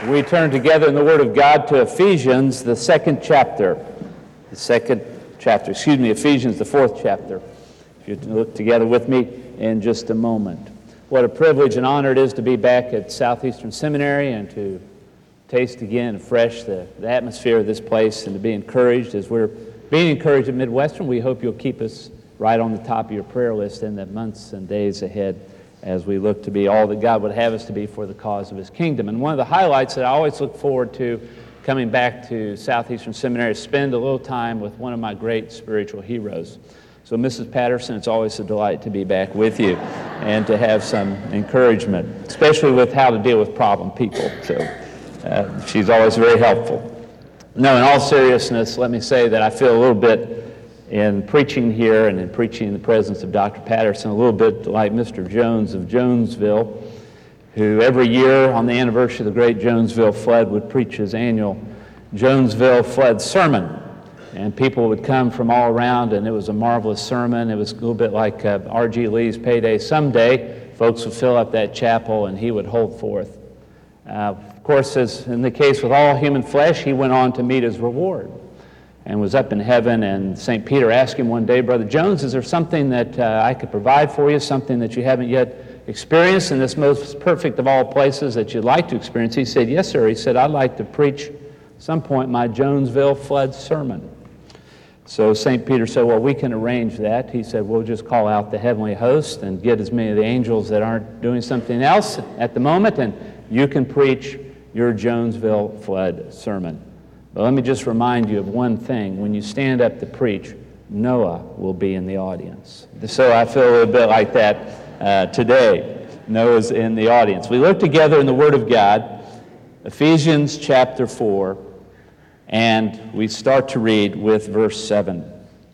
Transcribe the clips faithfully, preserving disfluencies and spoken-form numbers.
We turn together in the Word of God to Ephesians, the second chapter. The second chapter, excuse me, Ephesians, the fourth chapter. If you look together with me in just a moment. What a privilege and honor it is to be back at Southeastern Seminary and to taste again afresh the, the atmosphere of this place and to be encouraged. As we're being encouraged at Midwestern, we hope you'll keep us right on the top of your prayer list in the months and days ahead as we look to be all that God would have us to be for the cause of His kingdom. And one of the highlights that I always look forward to coming back to Southeastern Seminary is spend a little time with one of my great spiritual heroes. So Missus Patterson, it's always a delight to be back with you and to have some encouragement, especially with how to deal with problem people. So uh, she's always very helpful. No, in all seriousness, let me say that I feel a little bit in preaching here and in preaching in the presence of Doctor Patterson, a little bit like Mister Jones of Jonesville, who every year on the anniversary of the great Jonesville flood would preach his annual Jonesville flood sermon. And people would come from all around, and it was a marvelous sermon. It was a little bit like uh, R G Lee's payday. Someday, folks would fill up that chapel, and he would hold forth. Uh, of course, as in the case with all human flesh, he went on to meet his reward and was up in heaven, and Saint Peter asked him one day, Brother Jones, is there something that uh, I could provide for you, something that you haven't yet experienced in this most perfect of all places that you'd like to experience? He said, yes, sir. He said, I'd like to preach at some point my Jonesville flood sermon. So Saint Peter said, well, we can arrange that. He said, we'll just call out the heavenly host and get as many of the angels that aren't doing something else at the moment, and you can preach your Jonesville flood sermon. But let me just remind you of one thing. When you stand up to preach, Noah will be in the audience. So I feel a little bit like that uh, today. Noah's in the audience. We look together in the Word of God, Ephesians chapter four, and we start to read with verse seven.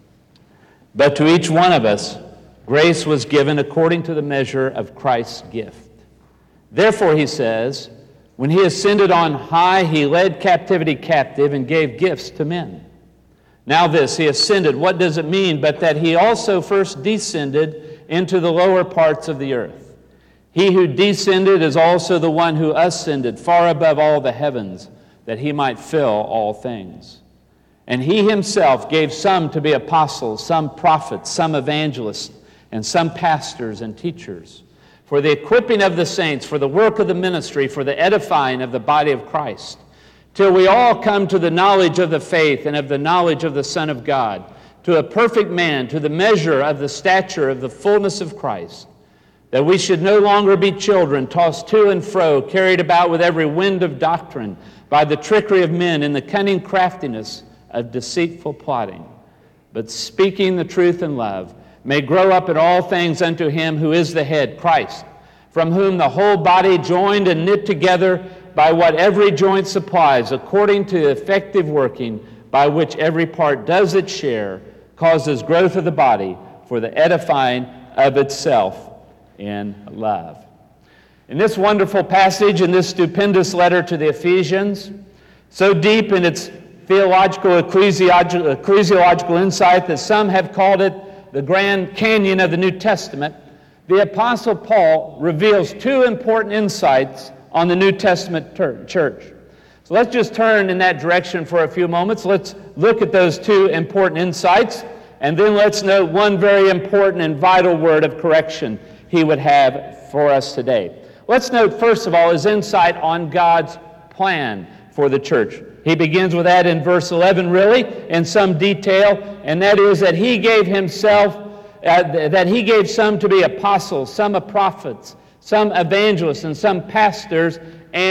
But to each one of us, grace was given according to the measure of Christ's gift. Therefore, he says, when he ascended on high, he led captivity captive and gave gifts to men. Now this, he ascended, what does it mean? But that he also first descended into the lower parts of the earth. He who descended is also the one who ascended far above all the heavens, that he might fill all things. And he himself gave some to be apostles, some prophets, some evangelists, and some pastors and teachers, for the equipping of the saints, for the work of the ministry, for the edifying of the body of Christ, till we all come to the knowledge of the faith and of the knowledge of the Son of God, to a perfect man, to the measure of the stature of the fullness of Christ, that we should no longer be children, tossed to and fro, carried about with every wind of doctrine, by the trickery of men and the cunning craftiness of deceitful plotting, but speaking the truth in love, may grow up in all things unto him who is the head, Christ, from whom the whole body joined and knit together by what every joint supplies, according to the effective working by which every part does its share, causes growth of the body for the edifying of itself in love. In this wonderful passage, in this stupendous letter to the Ephesians, so deep in its theological, ecclesiological, ecclesiological insight that some have called it the Grand Canyon of the New Testament, the Apostle Paul reveals two important insights on the New Testament ter- church. So let's just turn in that direction for a few moments. Let's look at those two important insights, and then let's note one very important and vital word of correction he would have for us today. Let's note, first of all, his insight on God's plan for the church. He begins with that in verse eleven, really, in some detail, and that is that he gave himself, uh, that he gave some to be apostles, some are prophets, some evangelists, and some pastors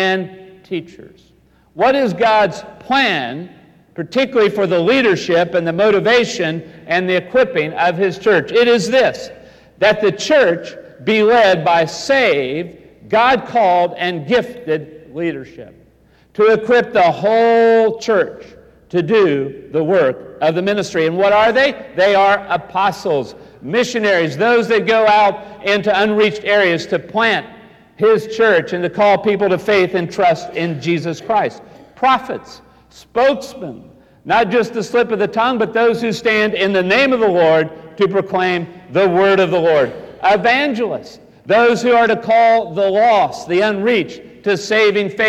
and teachers. What is God's plan, particularly for the leadership and the motivation and the equipping of His church? It is this, that the church be led by saved, God-called, and gifted leadership, to equip the whole church to do the work of the ministry. And what are they? They are apostles, missionaries, those that go out into unreached areas to plant His church and to call people to faith and trust in Jesus Christ. Prophets, spokesmen, not just the slip of the tongue, but those who stand in the name of the Lord to proclaim the word of the Lord. Evangelists, those who are to call the lost, the unreached, to saving faith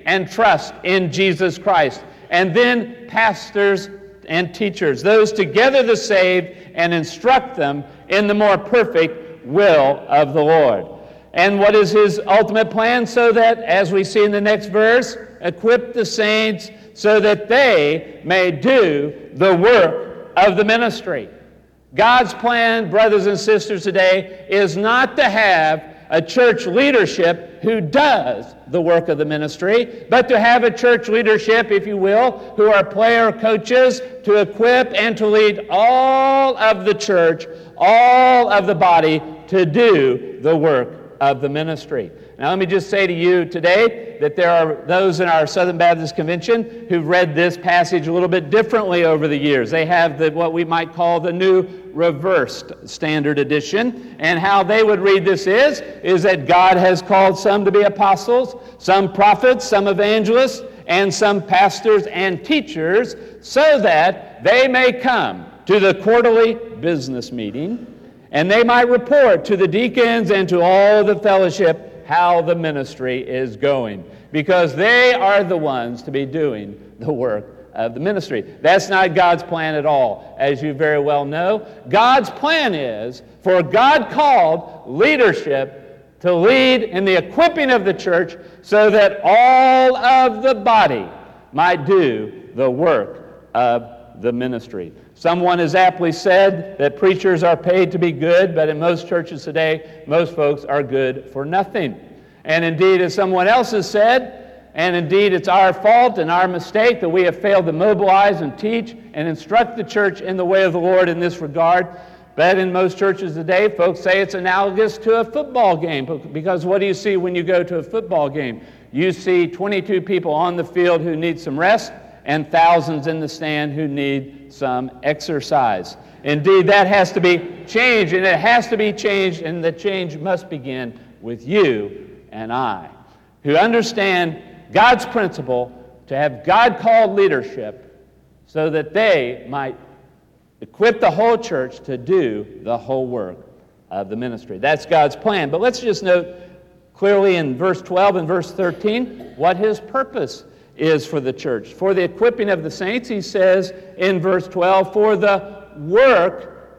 and trust in Jesus Christ. And then pastors and teachers, those to gather the saved and instruct them in the more perfect will of the Lord. And what is his ultimate plan? So that, as we see in the next verse, equip the saints so that they may do the work of the ministry. God's plan, brothers and sisters, today is not to have a church leadership who does the work of the ministry, but to have a church leadership, if you will, who are player coaches to equip and to lead all of the church, all of the body to do the work of the ministry. Now let me just say to you today that there are those in our Southern Baptist Convention who've read this passage a little bit differently over the years. They have the, what we might call the New Reversed Standard Edition, and how they would read this is, is that God has called some to be apostles, some prophets, some evangelists, and some pastors and teachers, so that they may come to the quarterly business meeting, and they might report to the deacons and to all the fellowship how the ministry is going, because they are the ones to be doing the work of the ministry. That's not God's plan at all, as you very well know. God's plan is for God-called leadership to lead in the equipping of the church so that all of the body might do the work of the ministry. Someone has aptly said that preachers are paid to be good, but in most churches today, most folks are good for nothing. And indeed, as someone else has said, and indeed it's our fault and our mistake that we have failed to mobilize and teach and instruct the church in the way of the Lord in this regard. But in most churches today, folks say it's analogous to a football game, because what do you see when you go to a football game? You see twenty-two people on the field who need some rest, and thousands in the stand who need some exercise. Indeed, that has to be changed, and it has to be changed, and the change must begin with you and I, who understand God's principle to have God-called leadership so that they might equip the whole church to do the whole work of the ministry. That's God's plan. But let's just note clearly in verse twelve and verse thirteen what his purpose is for the church. For the equipping of the saints, he says in verse twelve, for the work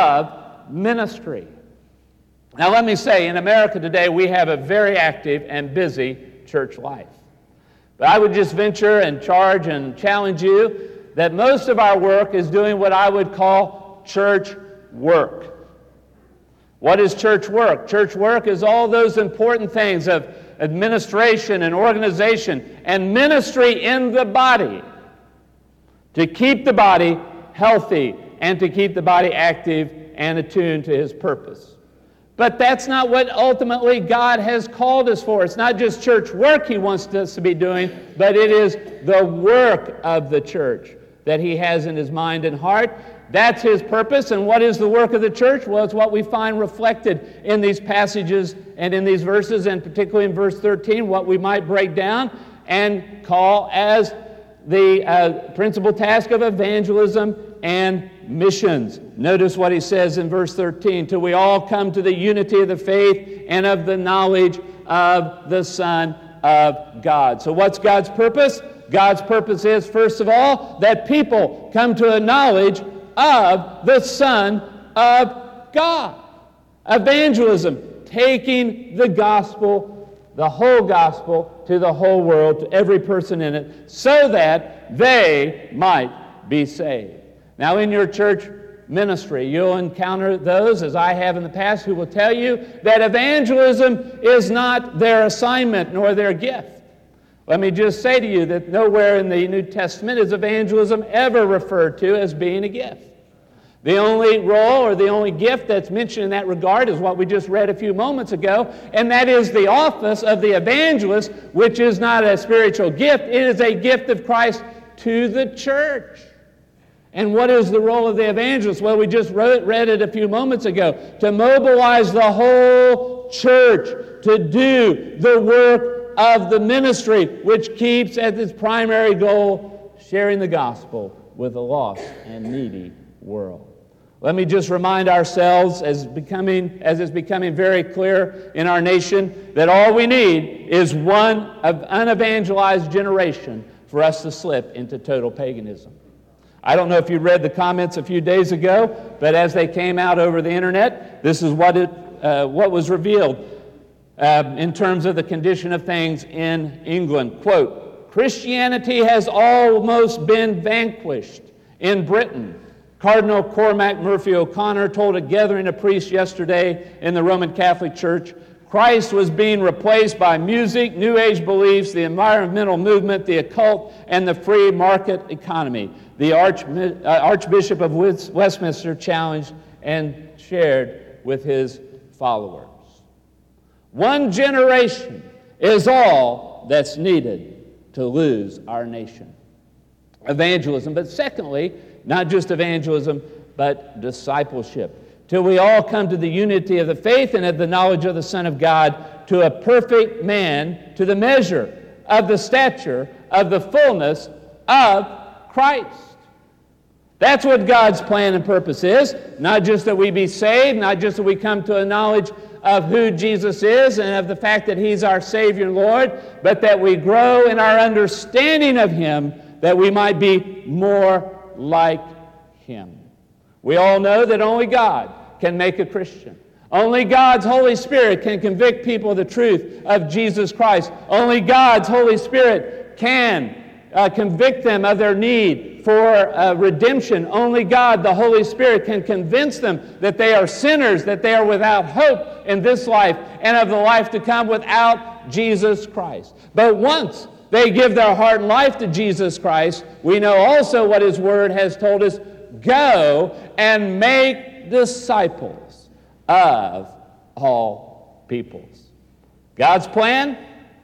of ministry. Now let me say, in America today, we have a very active and busy church life. But I would just venture and charge and challenge you that most of our work is doing what I would call church work. What is church work? Church work is all those important things of administration and organization and ministry in the body to keep the body healthy and to keep the body active and attuned to his purpose. But that's not what ultimately God has called us for. It's not just church work he wants us to be doing, but it is the work of the church that he has in his mind and heart. That's his purpose. And what is the work of the church? Well, it's what we find reflected in these passages and in these verses, and particularly in verse thirteen, what we might break down and call as the uh, principal task of evangelism and missions. Notice what he says in verse thirteen, till we all come to the unity of the faith and of the knowledge of the Son of God. So what's God's purpose? God's purpose is, first of all, that people come to a knowledge of the Son of God. Evangelism, taking the gospel, the whole gospel, to the whole world, to every person in it, so that they might be saved. Now, in your church ministry, you'll encounter those, as I have in the past, who will tell you that evangelism is not their assignment nor their gift. Let me just say to you that nowhere in the New Testament is evangelism ever referred to as being a gift. The only role or the only gift that's mentioned in that regard is what we just read a few moments ago, and that is the office of the evangelist, which is not a spiritual gift. It is a gift of Christ to the church. And what is the role of the evangelist? Well, we just wrote, read it a few moments ago. To mobilize the whole church to do the work of the ministry, which keeps as its primary goal sharing the gospel with a lost and needy world. Let me just remind ourselves, as becoming as is becoming very clear in our nation, that all we need is one of unevangelized generation for us to slip into total paganism. I don't know if you read the comments a few days ago, but as they came out over the internet, this is what it uh, what was revealed uh, in terms of the condition of things in England. Quote, "Christianity has almost been vanquished in Britain." Cardinal Cormac Murphy O'Connor told a gathering of priests yesterday in the Roman Catholic Church, Christ was being replaced by music, New Age beliefs, the environmental movement, the occult, and the free market economy. The Arch, uh, Archbishop of Westminster challenged and shared with his followers. One generation is all that's needed to lose our nation. Evangelism, but secondly, not just evangelism, but discipleship, till we all come to the unity of the faith and of the knowledge of the Son of God, to a perfect man, to the measure of the stature of the fullness of Christ. That's what God's plan and purpose is. Not just that we be saved, not just that we come to a knowledge of who Jesus is and of the fact that He's our Savior and Lord, but that we grow in our understanding of Him, that we might be more like Him. We all know that only God can make a Christian. Only God's Holy Spirit can convict people of the truth of Jesus Christ. Only God's Holy Spirit can uh, convict them of their need for uh, redemption. Only God, the Holy Spirit, can convince them that they are sinners, that they are without hope in this life and of the life to come without Jesus Christ. But once they give their heart and life to Jesus Christ, we know also what His Word has told us, go and make disciples of all peoples. God's plan,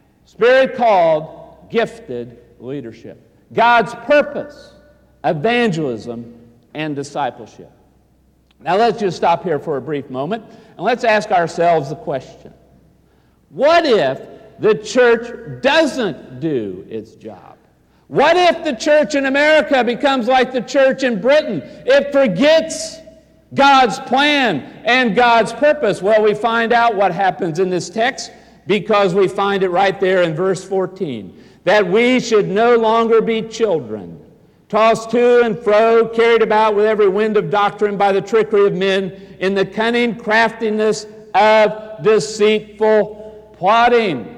Spirit-called, gifted leadership. God's purpose, evangelism and discipleship. Now let's just stop here for a brief moment and let's ask ourselves the question, what if the church doesn't do its job? What if the church in America becomes like the church in Britain? It forgets God's plan and God's purpose. Well, we find out what happens in this text because we find it right there in verse fourteen. That we should no longer be children, tossed to and fro, carried about with every wind of doctrine by the trickery of men, in the cunning craftiness of deceitful plotting.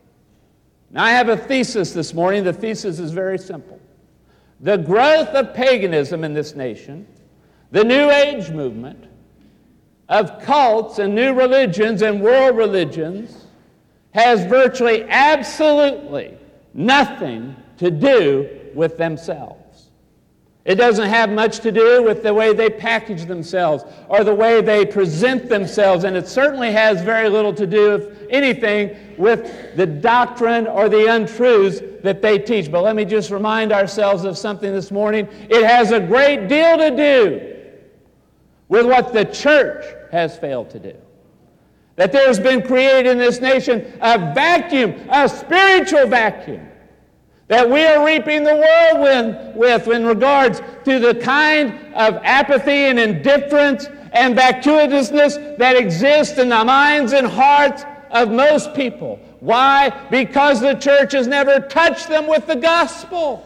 Now, I have a thesis this morning. The thesis is very simple. The growth of paganism in this nation, the New Age movement, of cults and new religions and world religions, has virtually absolutely nothing to do with themselves. It doesn't have much to do with the way they package themselves or the way they present themselves, and it certainly has very little to do, if anything, with the doctrine or the untruths that they teach. But let me just remind ourselves of something this morning. It has a great deal to do with what the church has failed to do. That there's been created in this nation a vacuum, a spiritual vacuum, that we are reaping the whirlwind with in regards to the kind of apathy and indifference and vacuousness that exists in the minds and hearts of most people. Why? Because the church has never touched them with the gospel.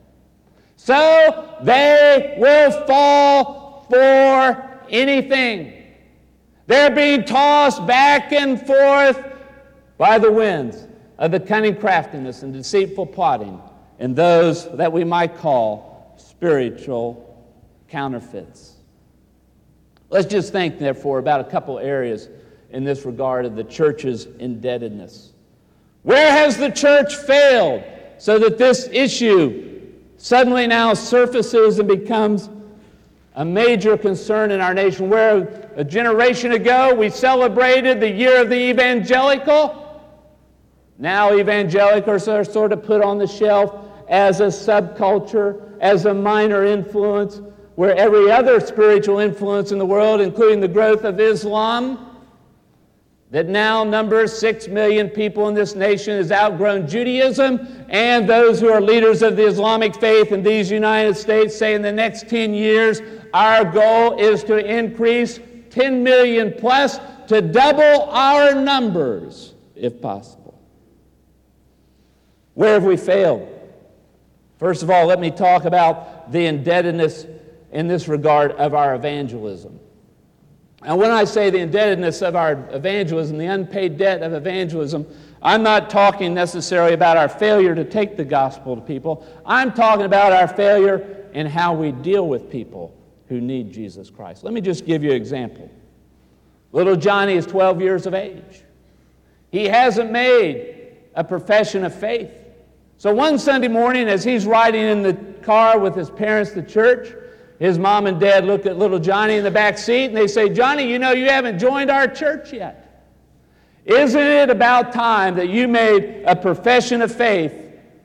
So they will fall for anything. They're being tossed back and forth by the winds of the cunning craftiness and deceitful plotting, and those that we might call spiritual counterfeits. Let's just think, therefore, about a couple areas in this regard of the church's indebtedness. Where has the church failed so that this issue suddenly now surfaces and becomes a major concern in our nation? Where a generation ago we celebrated the year of the evangelical, now evangelicals are sort of put on the shelf as a subculture, as a minor influence, where every other spiritual influence in the world, including the growth of Islam, that now numbers six million people in this nation has outgrown Judaism, and those who are leaders of the Islamic faith in these United States say in the next ten years, our goal is to increase ten million plus to double our numbers, if possible. Where have we failed? First of all, let me talk about the indebtedness in this regard of our evangelism. And when I say the indebtedness of our evangelism, the unpaid debt of evangelism, I'm not talking necessarily about our failure to take the gospel to people. I'm talking about our failure in how we deal with people who need Jesus Christ. Let me just give you an example. Little Johnny is twelve years of age. He hasn't made a profession of faith. So one Sunday morning, as he's riding in the car with his parents to church, his mom and dad look at little Johnny in the back seat and they say, Johnny, you know you haven't joined our church yet. Isn't it about time that you made a profession of faith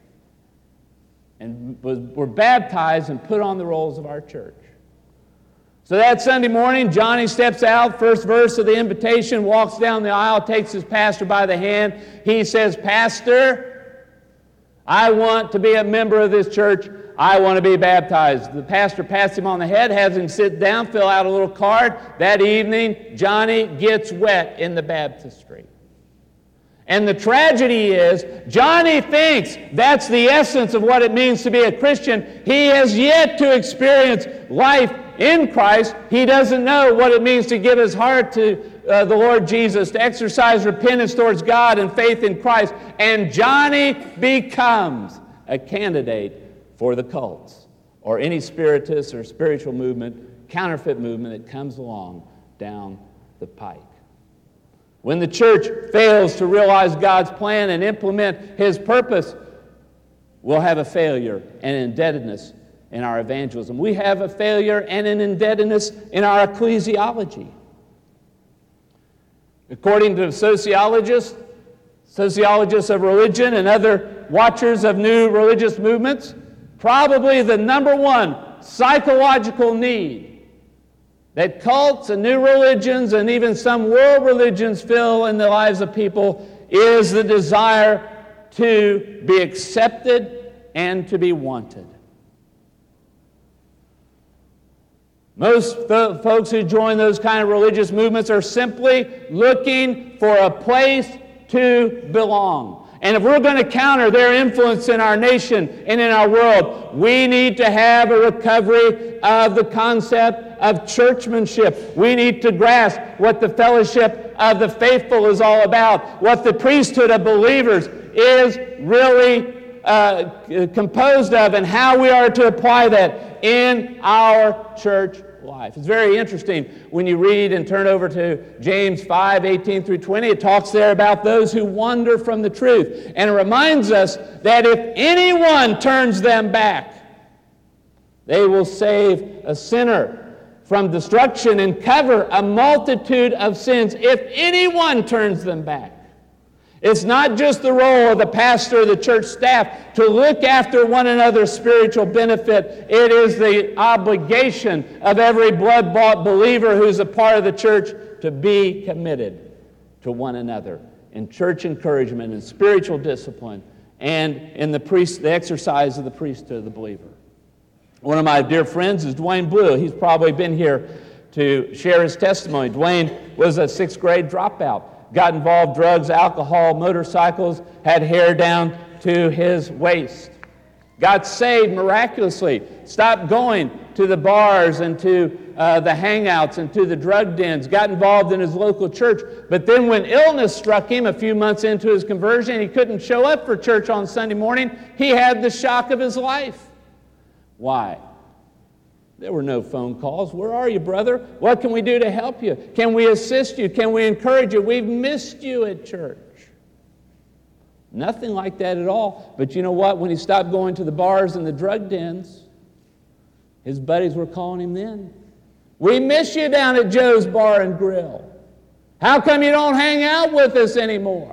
and was, were baptized and put on the rolls of our church? So that Sunday morning, Johnny steps out, first verse of the invitation, walks down the aisle, takes his pastor by the hand. He says, Pastor, I want to be a member of this church. I want to be baptized. The pastor pats him on the head, has him sit down, fill out a little card. That evening, Johnny gets wet in the baptistry. And the tragedy is, Johnny thinks that's the essence of what it means to be a Christian. He has yet to experience life in Christ. He doesn't know what it means to give his heart to uh, the Lord Jesus, to exercise repentance towards God and faith in Christ. And Johnny becomes a candidate for the cults or any spiritist or spiritual movement, counterfeit movement that comes along down the pike. When the church fails to realize God's plan and implement His purpose, we'll have a failure and indebtedness in our evangelism. We have a failure and an indebtedness in our ecclesiology. According to sociologists, sociologists of religion and other watchers of new religious movements, probably the number one psychological need that cults and new religions and even some world religions fill in the lives of people is the desire to be accepted and to be wanted. Most th- folks who join those kind of religious movements are simply looking for a place to belong. And if we're going to counter their influence in our nation and in our world, we need to have a recovery of the concept of churchmanship. We need to grasp what the fellowship of the faithful is all about, what the priesthood of believers is really uh, composed of, and how we are to apply that in our church life. It's very interesting when you read and turn over to James five, eighteen through twenty. It talks there about those who wander from the truth. And it reminds us that if anyone turns them back, they will save a sinner from destruction and cover a multitude of sins if anyone turns them back. It's not just the role of the pastor or the church staff to look after one another's spiritual benefit. It is the obligation of every blood-bought believer who's a part of the church to be committed to one another in church encouragement and spiritual discipline and in the priest, the exercise of the priesthood of the believer. One of my dear friends is Dwayne Blue. He's probably been here to share his testimony. Dwayne was a sixth grade dropout. Got involved, drugs, alcohol, motorcycles, had hair down to his waist. Got saved miraculously, stopped going to the bars and to uh, the hangouts and to the drug dens, got involved in his local church. But then when illness struck him a few months into his conversion, he couldn't show up for church on Sunday morning. He had the shock of his life. Why? There were no phone calls. Where are you, brother? What can we do to help you? Can we assist you? Can we encourage you? We've missed you at church. Nothing like that at all. But you know what? When he stopped going to the bars and the drug dens, his buddies were calling him then. We miss you down at Joe's Bar and Grill. How come you don't hang out with us anymore?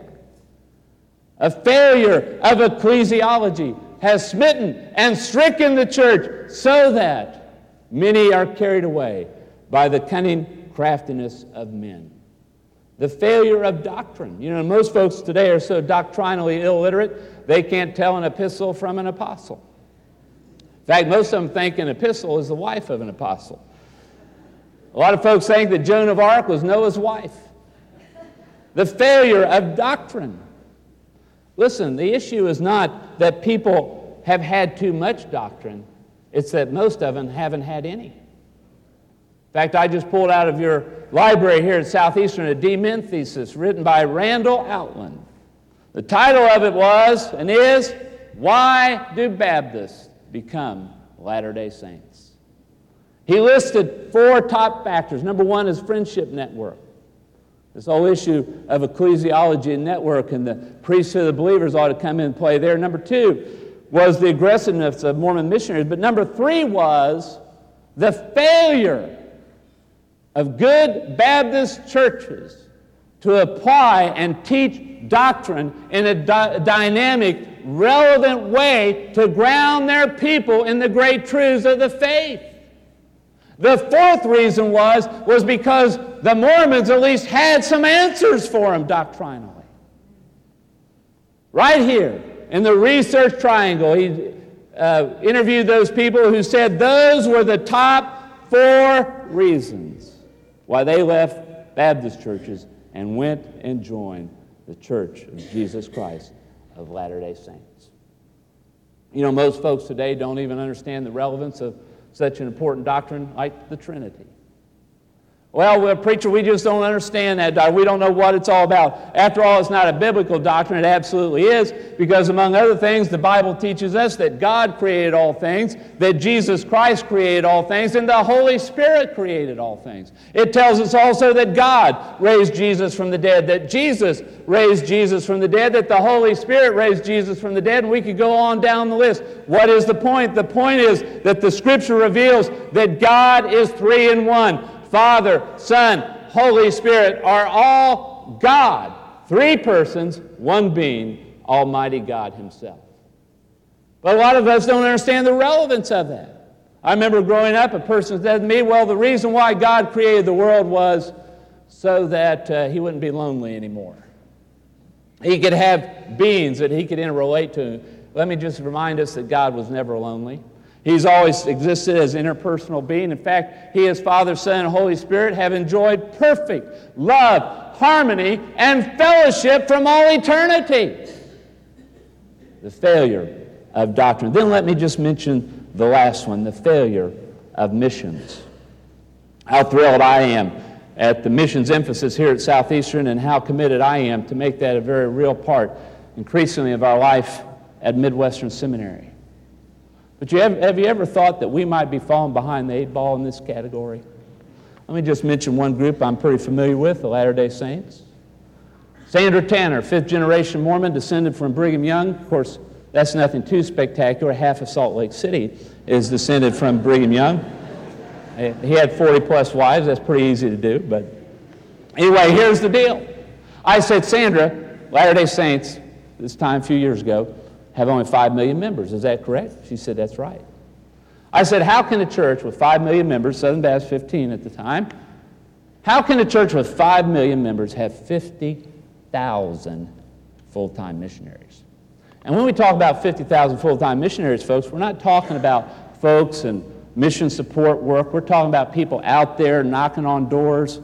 A failure of ecclesiology has smitten and stricken the church so that many are carried away by the cunning craftiness of men. The failure of doctrine. You know, most folks today are so doctrinally illiterate, they can't tell an epistle from an apostle. In fact, most of them think an epistle is the wife of an apostle. A lot of folks think that Joan of Arc was Noah's wife. The failure of doctrine. Listen, the issue is not that people have had too much doctrine. It's that most of them haven't had any. In fact, I just pulled out of your library here at Southeastern a D Min thesis written by Randall Outland. The title of it was and is, Why Do Baptists Become Latter-day Saints? He listed four top factors. Number one is friendship network. This whole issue of ecclesiology and network and the priesthood of the believers ought to come in and play there. Number two was the aggressiveness of Mormon missionaries. But number three was the failure of good Baptist churches to apply and teach doctrine in a di- dynamic, relevant way to ground their people in the great truths of the faith. The fourth reason was, was because the Mormons at least had some answers for them doctrinally. Right here in the Research Triangle, he uh, interviewed those people who said those were the top four reasons why they left Baptist churches and went and joined the Church of Jesus Christ of Latter-day Saints. You know, most folks today don't even understand the relevance of such an important doctrine like the Trinity. Well, well, preacher, we just don't understand that doctrine. We don't know what it's all about. After all, it's not a biblical doctrine. It absolutely is, because among other things, the Bible teaches us that God created all things, that Jesus Christ created all things, and the Holy Spirit created all things. It tells us also that God raised Jesus from the dead, that Jesus raised Jesus from the dead, that the Holy Spirit raised Jesus from the dead, and we could go on down the list. What is the point? The point is that the Scripture reveals that God is three in one. Father, Son, Holy Spirit are all God. Three persons, one being, Almighty God Himself. But a lot of us don't understand the relevance of that. I remember growing up, a person said to me, well, the reason why God created the world was so that uh, He wouldn't be lonely anymore. He could have beings that He could interrelate to. Let me just remind us that God was never lonely. He's always existed as an interpersonal being. In fact, He as Father, Son, and Holy Spirit have enjoyed perfect love, harmony, and fellowship from all eternity. The failure of doctrine. Then let me just mention the last one, the failure of missions. How thrilled I am at the missions emphasis here at Southeastern and how committed I am to make that a very real part, increasingly, of our life at Midwestern Seminary. But you have, have you ever thought that we might be falling behind the eight ball in this category? Let me just mention one group I'm pretty familiar with, the Latter-day Saints. Sandra Tanner, fifth generation Mormon, descended from Brigham Young. Of course, that's nothing too spectacular. Half of Salt Lake City is descended from Brigham Young. He had forty plus wives. That's pretty easy to do. But anyway, here's the deal. I said, Sandra, Latter-day Saints, this time a few years ago, have only five million members. Is that correct? She said, that's right. I said, how can a church with five million members, Southern Baptist fifteen at the time, how can a church with five million members have fifty thousand full-time missionaries? And when we talk about fifty thousand full-time missionaries, folks, we're not talking about folks and mission support work. We're talking about people out there knocking on doors,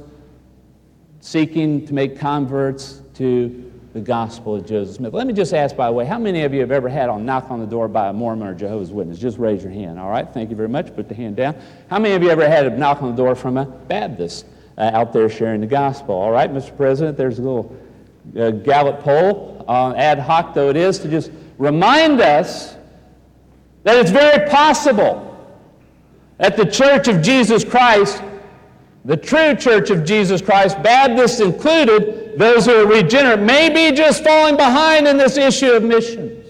seeking to make converts to the gospel of Joseph Smith. Let me just ask, by the way, how many of you have ever had a knock on the door by a Mormon or Jehovah's Witness? Just raise your hand, all right? Thank you very much. Put the hand down. How many of you ever had a knock on the door from a Baptist uh, out there sharing the gospel? All right, Mister President, there's a little uh, Gallup poll, uh, ad hoc though it is, to just remind us that it's very possible that the Church of Jesus Christ, the true Church of Jesus Christ, Baptists included, those who are regenerate, may be just falling behind in this issue of missions.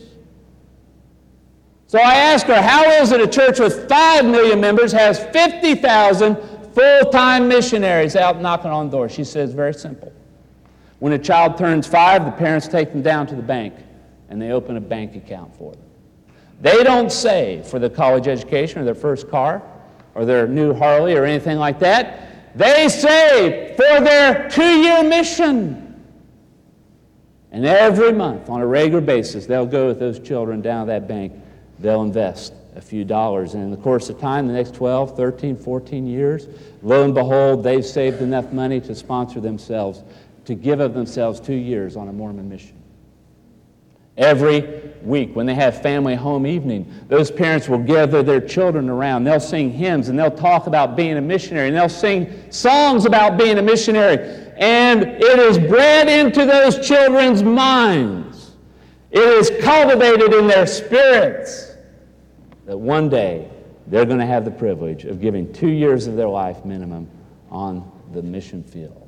So I asked her, how is it a church with five million members has fifty thousand full-time missionaries out knocking on doors? She says, very simple. When a child turns five, the parents take them down to the bank and they open a bank account for them. They don't save for the college education or their first car or their new Harley or anything like that. they save for their two-year mission. And every month, on a regular basis, they'll go with those children down to that bank. They'll invest a few dollars. And in the course of time, the next twelve, thirteen, fourteen years, lo and behold, they've saved enough money to sponsor themselves, to give of themselves two years on a Mormon mission. Every week, when they have family home evening, those parents will gather their children around. They'll sing hymns, and they'll talk about being a missionary, and they'll sing songs about being a missionary. And it is bred into those children's minds. It is cultivated in their spirits that one day they're going to have the privilege of giving two years of their life minimum on the mission field.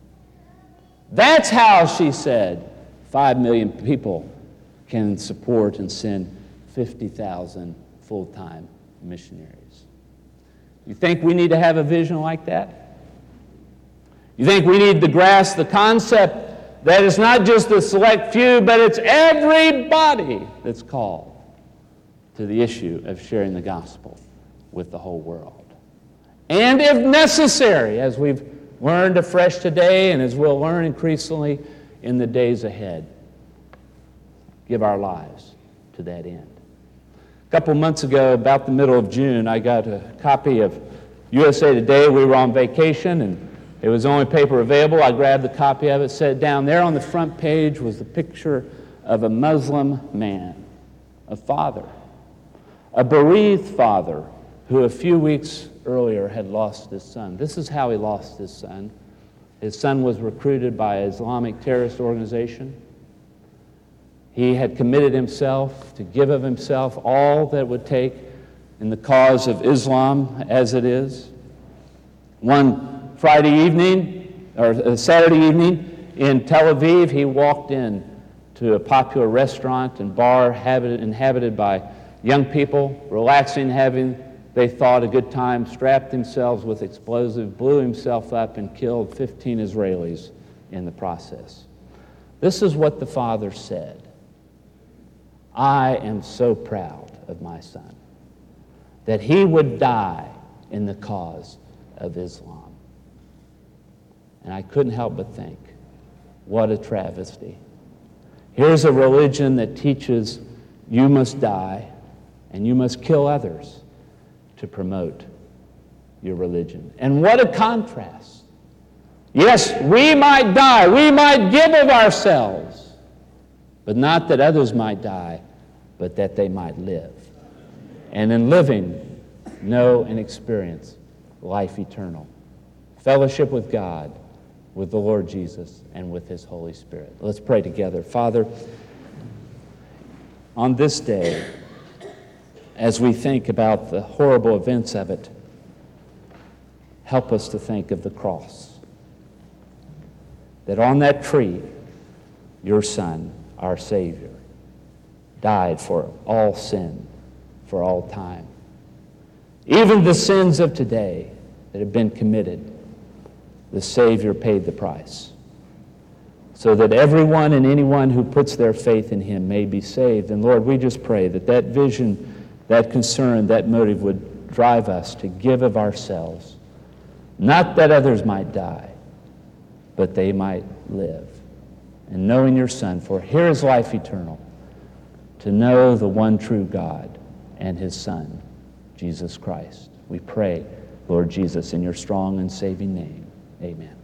That's how, she said, five million people can support and send fifty thousand full-time missionaries. You think we need to have a vision like that? You think we need to grasp the concept that it's not just a select few, but it's everybody that's called to the issue of sharing the gospel with the whole world. And if necessary, as we've learned afresh today and as we'll learn increasingly in the days ahead, give our lives to that end. A couple months ago, about the middle of June, I got a copy of U S A Today. We were on vacation, and it was the only paper available. I grabbed the copy of it, set it down. There on the front page was the picture of a Muslim man, a father, a bereaved father who a few weeks earlier had lost his son. This is how he lost his son. His son was recruited by an Islamic terrorist organization. He had committed himself to give of himself all that it would take in the cause of Islam as it is. One Friday evening, or Saturday evening, in Tel Aviv, he walked in to a popular restaurant and bar inhabited by young people, relaxing, having, they thought, a good time, strapped themselves with explosives, blew himself up, and killed fifteen Israelis in the process. This is what the father said: I am so proud of my son that he would die in the cause of Islam. And I couldn't help but think, what a travesty. Here's a religion that teaches you must die and you must kill others to promote your religion. And what a contrast. Yes, we might die, we might give of ourselves, but not that others might die, but that they might live. And in living, know and experience life eternal, fellowship with God, with the Lord Jesus, and with His Holy Spirit. Let's pray together. Father, on this day, as we think about the horrible events of it, help us to think of the cross. That on that tree, your Son, our Savior, died for all sin, for all time. Even the sins of today that have been committed, the Savior paid the price, so that everyone and anyone who puts their faith in Him may be saved. And Lord, we just pray that that vision, that concern, that motive would drive us to give of ourselves, not that others might die, but they might live. And knowing your Son, for here is life eternal, to know the one true God and His Son, Jesus Christ. We pray, Lord Jesus, in your strong and saving name. Amen.